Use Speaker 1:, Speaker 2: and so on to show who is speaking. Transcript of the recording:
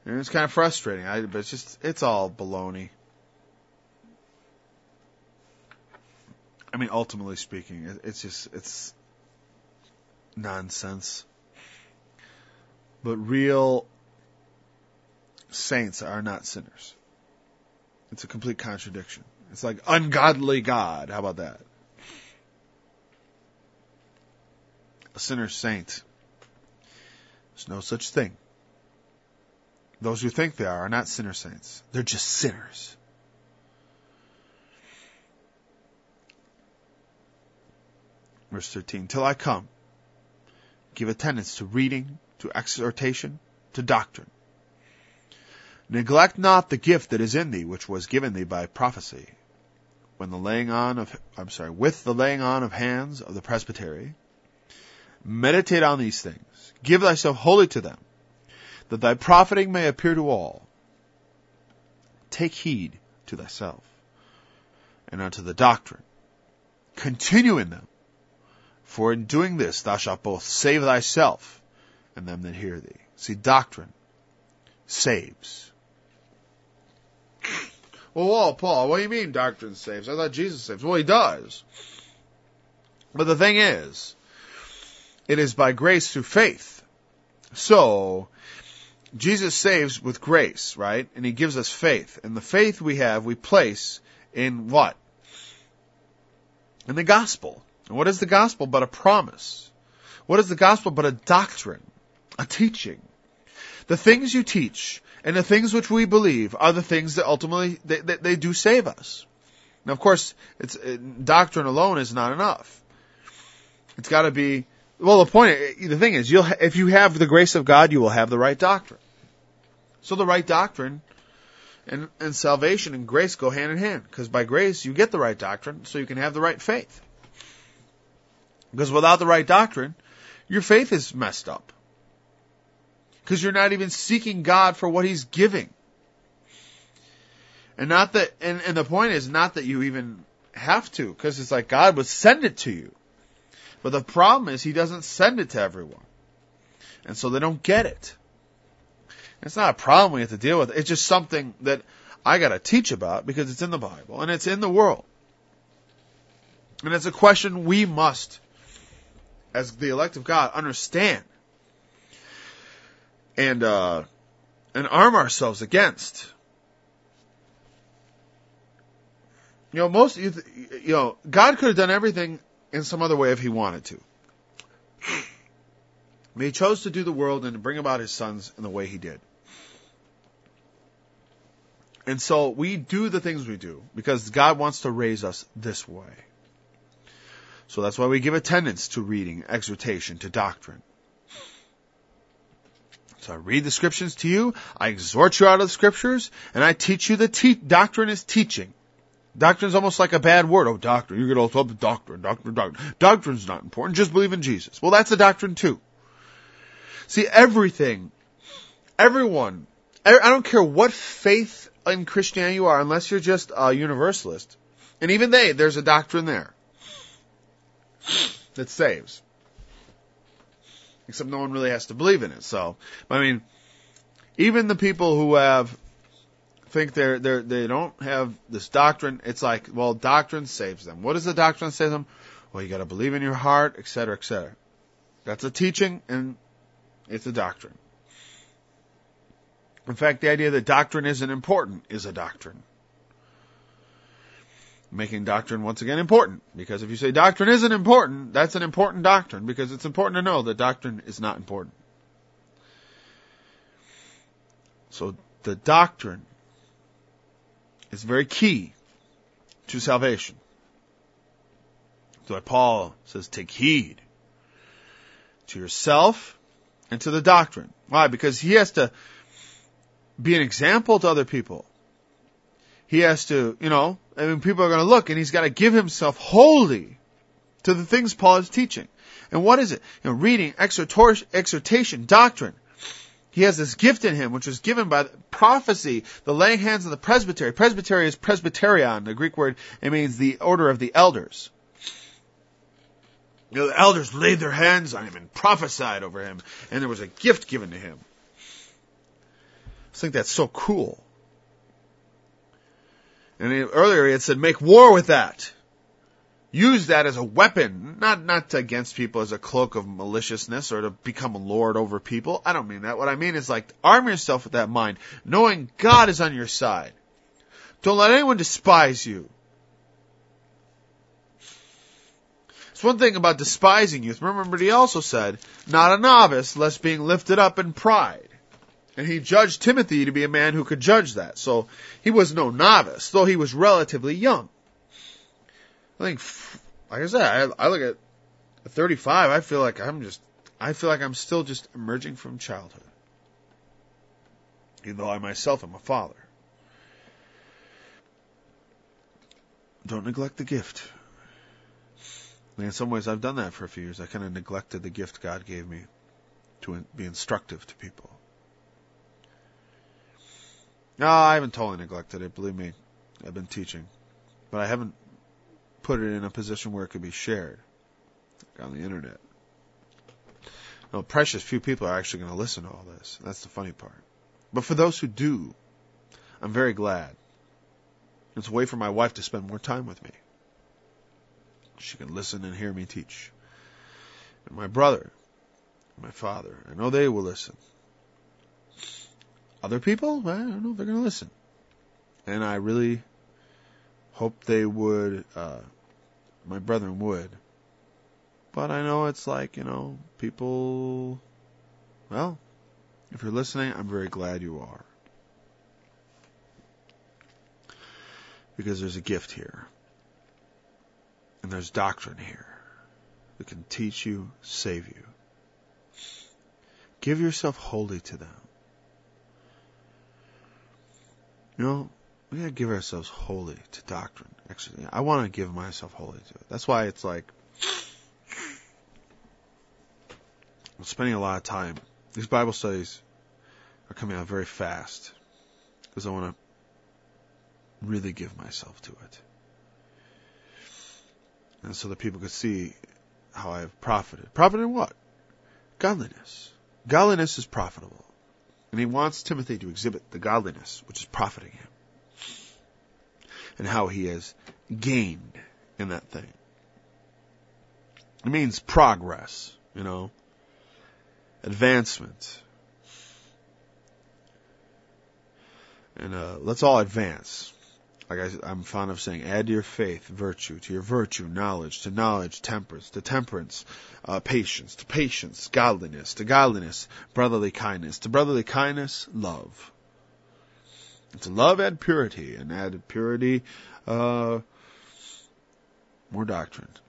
Speaker 1: And it's kind of frustrating. But it's all baloney. I mean, ultimately speaking, it's nonsense. But real saints are not sinners. It's a complete contradiction. It's like ungodly God. How about that? A sinner saint. There's no such thing. Those who think they are not sinner saints. They're just sinners. Verse 13. Till I come, give attendance to reading, to exhortation, to doctrine. Neglect not the gift that is in thee, which was given thee by prophecy, with the laying on of hands of the presbytery. Meditate on these things. Give thyself wholly to them, that thy profiting may appear to all. Take heed to thyself, and unto the doctrine. Continue in them, for in doing this thou shalt both save thyself and them that hear thee. See, doctrine saves. Well, Paul, what do you mean doctrine saves? I thought Jesus saves. Well, he does. But the thing is, it is by grace through faith. So, Jesus saves with grace, right? And he gives us faith. And the faith we have, we place in what? In the gospel. And what is the gospel but a promise? What is the gospel but a doctrine, a teaching? The things you teach and the things which we believe are the things that ultimately they do save us. Now, of course, doctrine alone is not enough. It's got to be. Well, the thing is, if you have the grace of God, you will have the right doctrine. So the right doctrine and salvation and grace go hand in hand, because by grace you get the right doctrine, so you can have the right faith. Because without the right doctrine, your faith is messed up. Because you're not even seeking God for what He's giving. And the point is not that you even have to, because it's like God would send it to you. But the problem is He doesn't send it to everyone. And so they don't get it. It's not a problem we have to deal with. It's just something that I got to teach about because it's in the Bible and it's in the world. And it's a question we must, as the elect of God, understand and arm ourselves against. God could have done everything in some other way if He wanted to. But He chose to do the world and to bring about His sons in the way He did. And so we do the things we do because God wants to raise us this way. So that's why we give attendance to reading, exhortation, to doctrine. So I read the scriptures to you, I exhort you out of the scriptures, and I teach you doctrine is teaching. Doctrine is almost like a bad word. Oh, doctrine. You get all up with doctrine. Doctrine's not important. Just believe in Jesus. Well, that's a doctrine too. See, everyone, I don't care what faith in Christianity you are, unless you're just a universalist. And even there's a doctrine there that saves. Except no one really has to believe in it. So, I mean, even the people who think they don't have this doctrine, it's like, well, doctrine saves them. What does the doctrine save them? Well, you got to believe in your heart, etc., etc. That's a teaching and it's a doctrine. In fact, the idea that doctrine isn't important is a doctrine. Making doctrine once again important. Because if you say doctrine isn't important, that's an important doctrine. Because it's important to know that doctrine is not important. So the doctrine is very key to salvation. So why Paul says, take heed to yourself and to the doctrine. Why? Because he has to be an example to other people. He has to, people are going to look and he's got to give himself wholly to the things Paul is teaching. And what is it? Reading, exhortation, doctrine. He has this gift in him, which was given by prophecy, the laying hands of the presbytery. Presbytery is presbyterion, the Greek word. It means the order of the elders. The elders laid their hands on him and prophesied over him, and there was a gift given to him. I think that's so cool. And earlier he had said, make war with that. Use that as a weapon, not against people as a cloak of maliciousness or to become a lord over people. I don't mean that. What I mean is like, arm yourself with that mind, knowing God is on your side. Don't let anyone despise you. It's one thing about despising youth. Remember, he also said, not a novice, lest being lifted up in pride. And he judged Timothy to be a man who could judge that. So he was no novice, though he was relatively young. I think, like I said, I look at 35, I feel like I'm still just emerging from childhood. Even though I myself am a father. Don't neglect the gift. And in some ways I've done that for a few years. I kind of neglected the gift God gave me to be instructive to people. No, I haven't totally neglected it, believe me. I've been teaching. But I haven't put it in a position where it could be shared, like on the internet. No, precious few people are actually going to listen to all this. That's the funny part. But for those who do, I'm very glad. It's a way for my wife to spend more time with me. She can listen and hear me teach. And my brother, my father, I know they will listen. Other people, I don't know if they're going to listen. And I really hope they would, my brethren would. But I know it's like, people, well, if you're listening, I'm very glad you are. Because there's a gift here. And there's doctrine here that can teach you, save you. Give yourself wholly to them. We gotta give ourselves wholly to doctrine. Actually, I want to give myself wholly to it. That's why it's like, I'm spending a lot of time. These Bible studies are coming out very fast. Because I want to really give myself to it. And so that people could see how I have profited. Profited in what? Godliness. Godliness is profitable. And he wants Timothy to exhibit the godliness which is profiting him. And how he has gained in that thing. It means progress, advancement. And let's all advance. Like I'm fond of saying, add to your faith virtue, to your virtue knowledge, to knowledge temperance, to temperance patience, to patience godliness, to godliness brotherly kindness, to brotherly kindness love. And to love add purity, and add purity more doctrine.